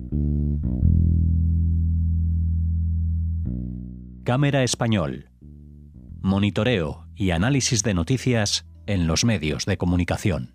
Cámara Español. Monitoreo y análisis de noticias en los medios de comunicación.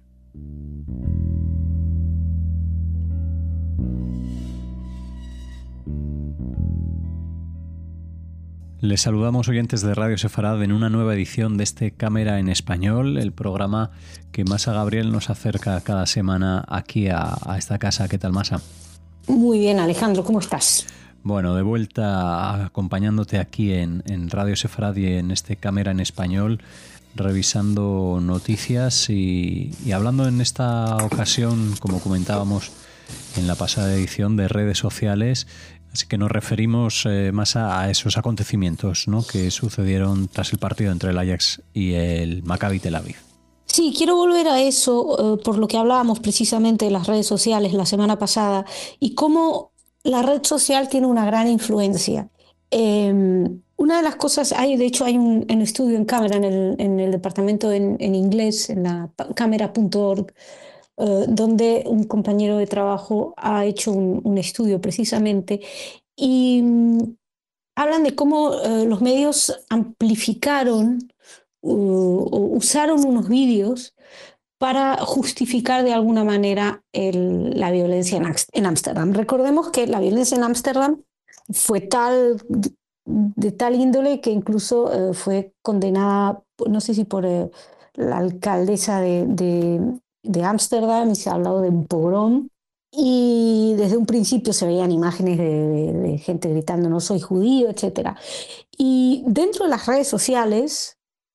Les saludamos, oyentes de Radio Sefarad, en una nueva edición de este Cámara en Español, el programa que Masa Gabriel nos acerca cada semana aquí a esta casa. ¿Qué tal, Masa? Muy bien, Alejandro, ¿cómo estás? Bueno, de vuelta acompañándote aquí en Radio Sefarad y en este Cámara en Español, revisando noticias y hablando en esta ocasión, como comentábamos en la pasada edición, de redes sociales. Así que nos referimos más a esos acontecimientos, ¿no?, que sucedieron tras el partido entre el Ajax y el Maccabi Tel Aviv. Sí, quiero volver a eso, por lo que hablábamos precisamente de las redes sociales la semana pasada y cómo la red social tiene una gran influencia. Una de las cosas, de hecho hay un estudio en Cámara, en el departamento en inglés, en la cámara.org, donde un compañero de trabajo ha hecho un estudio precisamente y hablan de cómo los medios amplificaron o usaron unos vídeos para justificar de alguna manera la violencia en Ámsterdam. Recordemos que la violencia en Ámsterdam fue de tal índole que incluso fue condenada, no sé si por la alcaldesa de Ámsterdam, y se ha hablado de un pogrom, y desde un principio se veían imágenes de gente gritando "no soy judío", etc. Y dentro de las redes sociales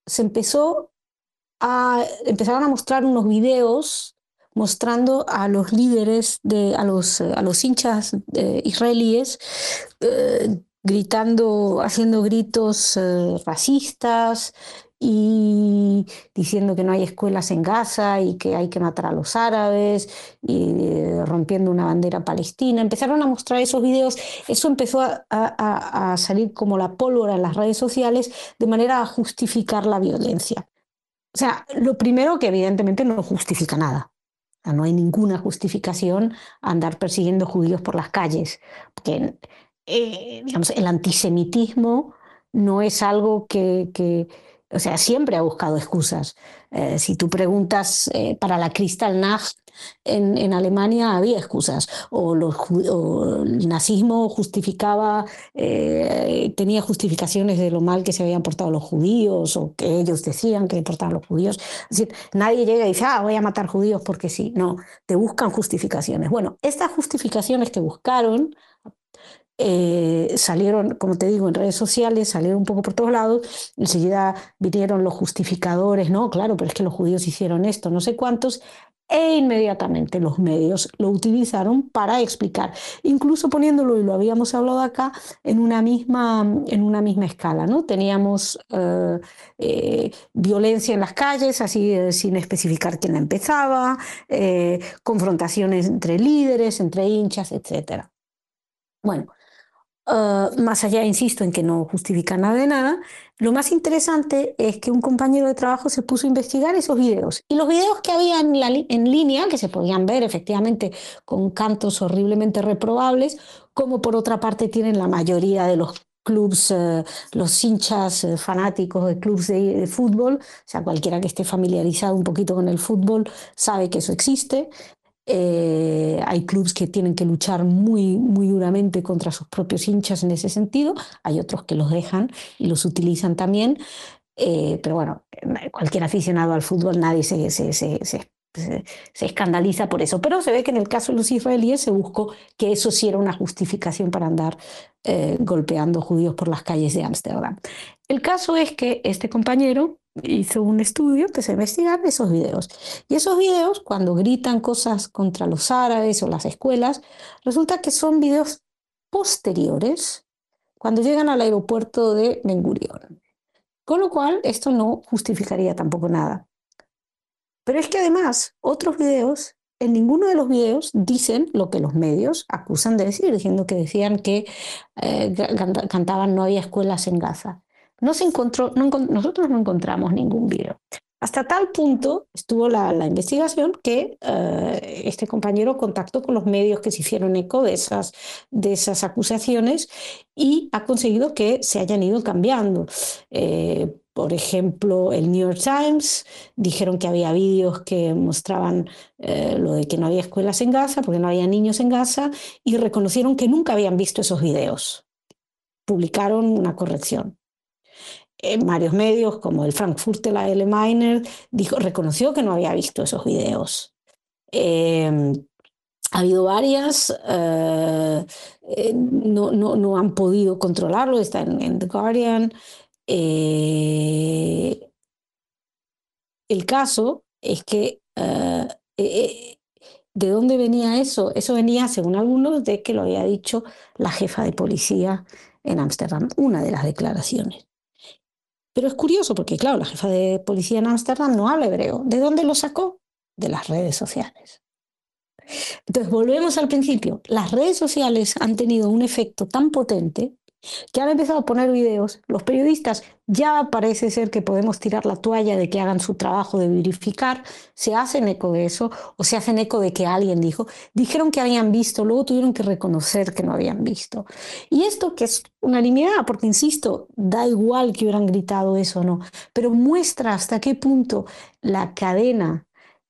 empezaron a mostrar unos videos mostrando a los líderes, a los hinchas israelíes, gritando, haciendo gritos racistas y diciendo que no hay escuelas en Gaza y que hay que matar a los árabes, y rompiendo una bandera palestina. Empezaron a mostrar esos videos. Eso empezó a salir como la pólvora en las redes sociales, de manera a justificar la violencia. O sea, lo primero, que evidentemente no justifica nada. O sea, no hay ninguna justificación a andar persiguiendo judíos por las calles, porque digamos, el antisemitismo no es algo o sea, siempre ha buscado excusas. Si tú preguntas para la Kristallnacht en Alemania, había excusas. O el nazismo tenía justificaciones de lo mal que se habían portado los judíos, o que ellos decían que portaban los judíos. Es decir, nadie llega y dice, voy a matar judíos porque sí. No, te buscan justificaciones. Bueno, estas justificaciones que buscaron salieron, como te digo, en redes sociales, salieron un poco por todos lados. Enseguida vinieron los justificadores, no, claro, pero es que los judíos hicieron esto, no sé cuántos, e inmediatamente los medios lo utilizaron para explicar, incluso poniéndolo, y lo habíamos hablado acá, en una misma escala, ¿no? Teníamos violencia en las calles, así sin especificar quién la empezaba, confrontaciones entre líderes, entre hinchas, etc. Bueno, más allá, insisto, en que no justifica nada de nada, lo más interesante es que un compañero de trabajo se puso a investigar esos videos. Y los videos que había en línea, que se podían ver efectivamente con cantos horriblemente reprobables, como por otra parte tienen la mayoría de los clubs, los hinchas fanáticos de clubs de fútbol. O sea, cualquiera que esté familiarizado un poquito con el fútbol sabe que eso existe. Hay clubes que tienen que luchar muy, muy duramente contra sus propios hinchas en ese sentido. Hay otros que los dejan y los utilizan también. Pero bueno, cualquier aficionado al fútbol, nadie se escandaliza por eso. Pero se ve que en el caso de los israelíes se buscó que eso sí era una justificación para andar golpeando judíos por las calles de Ámsterdam. El caso es que este compañero hizo un estudio, empezó a investigar esos videos. Y esos videos, cuando gritan cosas contra los árabes o las escuelas, resulta que son videos posteriores, cuando llegan al aeropuerto de Ben Gurión. Con lo cual, esto no justificaría tampoco nada. Pero es que además, otros videos, en ninguno de los videos dicen lo que los medios acusan de decir, diciendo que decían que cantaban "no había escuelas en Gaza". Nosotros no encontramos ningún video. Hasta tal punto estuvo la investigación que este compañero contactó con los medios que se hicieron eco de esas acusaciones y ha conseguido que se hayan ido cambiando. Por ejemplo, el New York Times dijeron que había vídeos que mostraban lo de que no había escuelas en Gaza, porque no había niños en Gaza, y reconocieron que nunca habían visto esos vídeos. Publicaron una corrección. Varios medios, como el Frankfurter Allgemeine, reconoció que no había visto esos videos. Ha habido varias, no han podido controlarlo, está en The Guardian. El caso es que ¿de dónde venía eso? Eso venía, según algunos, de que lo había dicho la jefa de policía en Ámsterdam, una de las declaraciones. Pero es curioso porque, claro, la jefa de policía en Ámsterdam no habla hebreo. ¿De dónde lo sacó? De las redes sociales. Entonces, volvemos al principio. Las redes sociales han tenido un efecto tan potente que han empezado a poner videos. Los periodistas ya parece ser que podemos tirar la toalla de que hagan su trabajo de verificar, se hacen eco de eso o se hacen eco de que alguien dijeron que habían visto, luego tuvieron que reconocer que no habían visto. Y esto que es una nimiedad, porque insisto, da igual que hubieran gritado eso o no, pero muestra hasta qué punto la cadena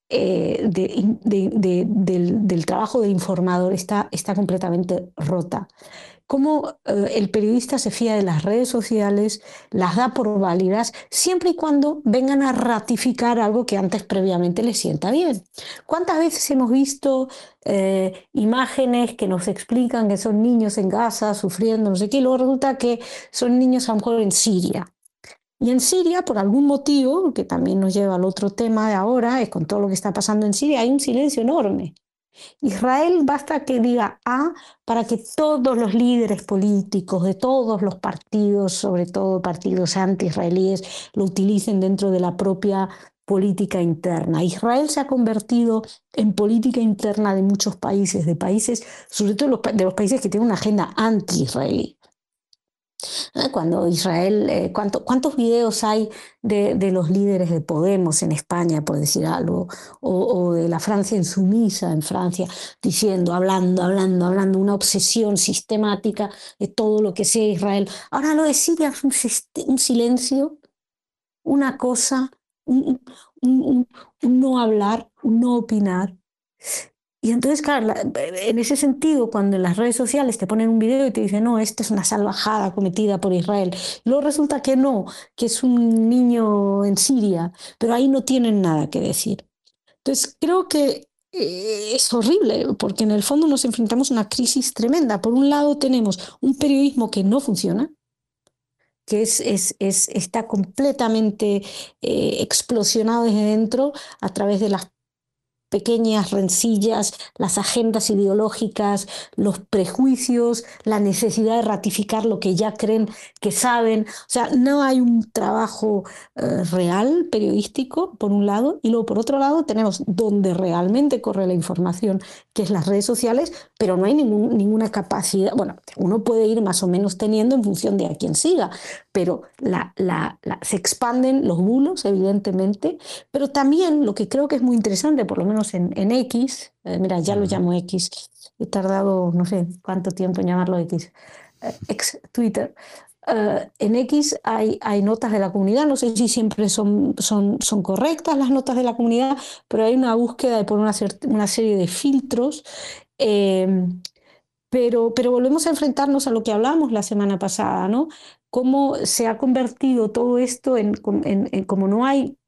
del trabajo del informador está completamente rota. Cómo el periodista se fía de las redes sociales, las da por válidas, siempre y cuando vengan a ratificar algo que antes previamente les sienta bien. ¿Cuántas veces hemos visto imágenes que nos explican que son niños en Gaza sufriendo, no sé qué, y luego resulta que son niños a lo mejor en Siria? Y en Siria, por algún motivo, que también nos lleva al otro tema de ahora, es con todo lo que está pasando en Siria, hay un silencio enorme. Israel basta que diga A para que todos los líderes políticos de todos los partidos, sobre todo partidos anti-israelíes, lo utilicen dentro de la propia política interna. Israel se ha convertido en política interna de muchos países, sobre todo de los países que tienen una agenda anti-israelí. Cuando Israel, ¿cuántos videos hay de los líderes de Podemos en España, por decir algo, o de la Francia insumisa en Francia, diciendo, hablando, una obsesión sistemática de todo lo que sea Israel? Ahora lo de Siria es un silencio, una cosa, un, un no hablar, un no opinar. Y entonces, claro, en ese sentido, cuando en las redes sociales te ponen un video y te dicen, no, esta es una salvajada cometida por Israel, y luego resulta que no, que es un niño en Siria, pero ahí no tienen nada que decir. Entonces, creo que es horrible, porque en el fondo nos enfrentamos a una crisis tremenda. Por un lado, tenemos un periodismo que no funciona, que está completamente explosionado desde dentro a través de las pequeñas rencillas, las agendas ideológicas, los prejuicios, la necesidad de ratificar lo que ya creen que saben. O sea, no hay un trabajo real periodístico, por un lado, y luego por otro lado tenemos donde realmente corre la información, que es las redes sociales, pero no hay ninguna capacidad. Bueno, uno puede ir más o menos teniendo en función de a quién siga, pero se expanden los bulos, evidentemente, pero también lo que creo que es muy interesante, por lo menos en X, mira, ya lo llamo X, he tardado no sé cuánto tiempo en llamarlo X, ex Twitter. En X hay notas de la comunidad, no sé si siempre son correctas las notas de la comunidad, pero hay una búsqueda de poner una serie de filtros. Pero volvemos a enfrentarnos a lo que hablábamos la semana pasada, ¿no? Cómo se ha convertido todo esto en como no hay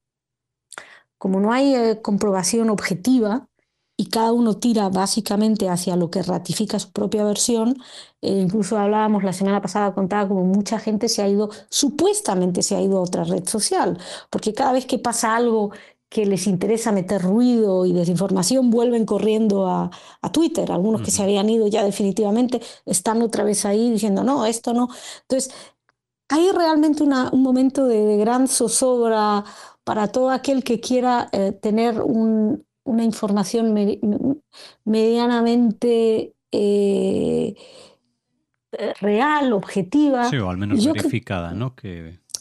comprobación objetiva y cada uno tira básicamente hacia lo que ratifica su propia versión. Incluso hablábamos la semana pasada, contaba como mucha gente supuestamente se ha ido a otra red social, porque cada vez que pasa algo que les interesa meter ruido y desinformación, vuelven corriendo a Twitter. Algunos que se habían ido ya definitivamente están otra vez ahí diciendo, no, esto no. Entonces, hay realmente un momento de gran zozobra para todo aquel que quiera tener una información medianamente real, objetiva. Sí, o al menos verificada, ¿no? Que...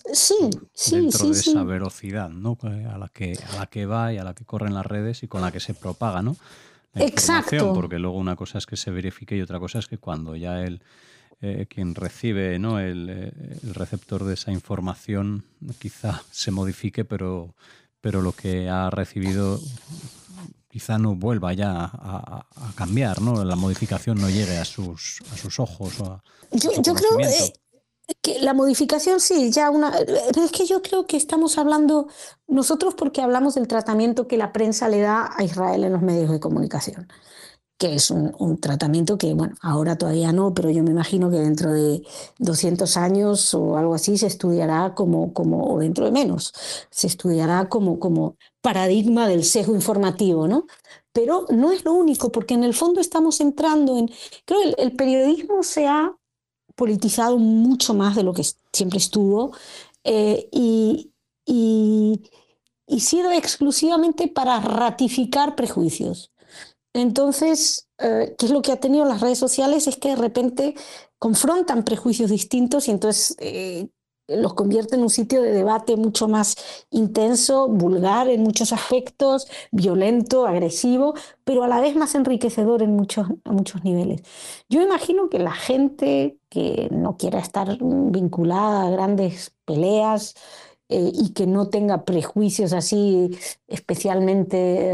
dentro de esa velocidad, ¿no? a la que va y a la que corren las redes y con la que se propaga, ¿no? La información. Exacto. Porque luego una cosa es que se verifique y otra cosa es que cuando ya quien recibe, ¿no? el receptor de esa información quizá se modifique, pero lo que ha recibido quizá no vuelva ya a cambiar, ¿no? La modificación no llegue a sus ojos o a su Yo creo conocimiento. que la modificación sí, pero es que yo creo que estamos hablando nosotros porque hablamos del tratamiento que la prensa le da a Israel en los medios de comunicación, que es un tratamiento que, bueno, ahora todavía no, pero yo me imagino que dentro de 200 años o algo así se estudiará o dentro de menos, se estudiará como paradigma del sesgo informativo, ¿no? Pero no es lo único, porque en el fondo estamos entrando creo que el periodismo se ha politizado mucho más de lo que siempre estuvo y, y, y sirve exclusivamente para ratificar prejuicios. Entonces, ¿qué es lo que ha tenido las redes sociales? Es que de repente confrontan prejuicios distintos y entonces los convierte en un sitio de debate mucho más intenso, vulgar en muchos aspectos, violento, agresivo, pero a la vez más enriquecedor a muchos niveles. Yo imagino que la gente que no quiera estar vinculada a grandes peleas y que no tenga prejuicios así especialmente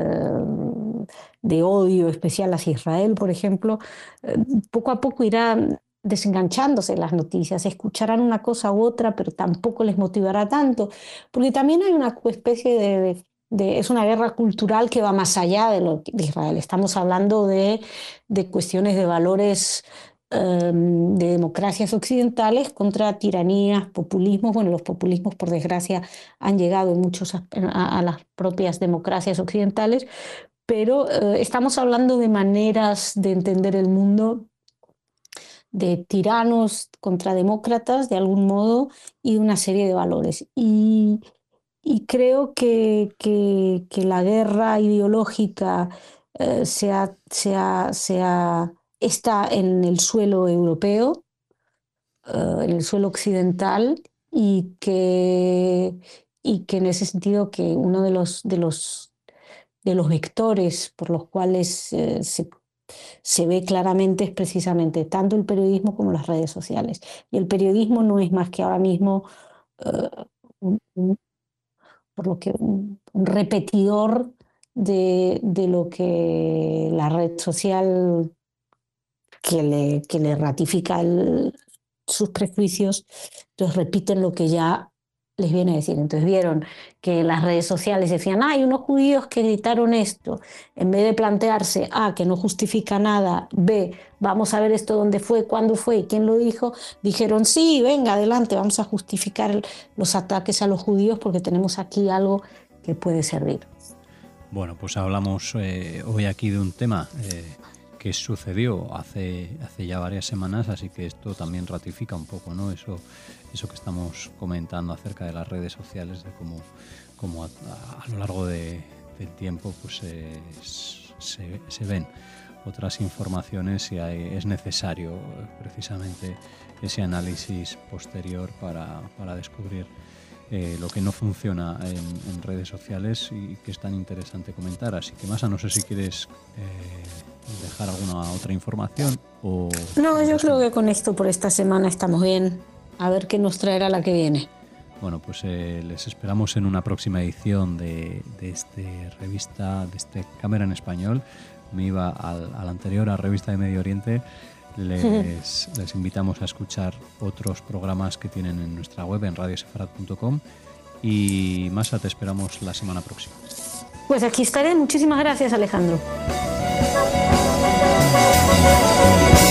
de odio especial hacia Israel, por ejemplo, poco a poco irán desenganchándose las noticias, escucharán una cosa u otra, pero tampoco les motivará tanto, porque también hay una especie es una guerra cultural que va más allá de Israel. Estamos hablando de cuestiones de valores de democracias occidentales contra tiranías, populismos. Bueno, los populismos, por desgracia, han llegado a las propias democracias occidentales, pero estamos hablando de maneras de entender el mundo, de tiranos contra demócratas, de algún modo, y de una serie de valores. Y creo que la guerra ideológica está en el suelo europeo, en el suelo occidental, y que en ese sentido que uno de los vectores por los cuales se ve claramente es precisamente tanto el periodismo como las redes sociales. Y el periodismo no es más que ahora mismo un, por lo que un repetidor de lo que la red social que le ratifica sus prejuicios, entonces repiten lo que ya les viene a decir. Entonces vieron que las redes sociales decían, hay unos judíos que gritaron esto, en vez de plantearse A, que no justifica nada, B, vamos a ver esto dónde fue, cuándo fue y quién lo dijo, dijeron, sí, venga, adelante, vamos a justificar los ataques a los judíos porque tenemos aquí algo que puede servir. Bueno, pues hablamos hoy aquí de un tema que sucedió hace ya varias semanas, así que esto también ratifica un poco, ¿no? Eso que estamos comentando acerca de las redes sociales, de cómo a lo largo del tiempo pues se ven otras informaciones y es necesario precisamente ese análisis posterior para descubrir lo que no funciona en redes sociales y que es tan interesante comentar. Así que, Masa, no sé si quieres dejar alguna otra información o... No, yo creo que con esto por esta semana estamos bien. A ver qué nos traerá la que viene. Bueno, pues les esperamos en una próxima edición de este revista, de este Cámara en Español. Me iba al anterior, a Revista de Medio Oriente. Les invitamos a escuchar otros programas que tienen en nuestra web, en radiosefarad.com. Y Masa, te esperamos la semana próxima. Pues aquí estaré. Muchísimas gracias, Alejandro.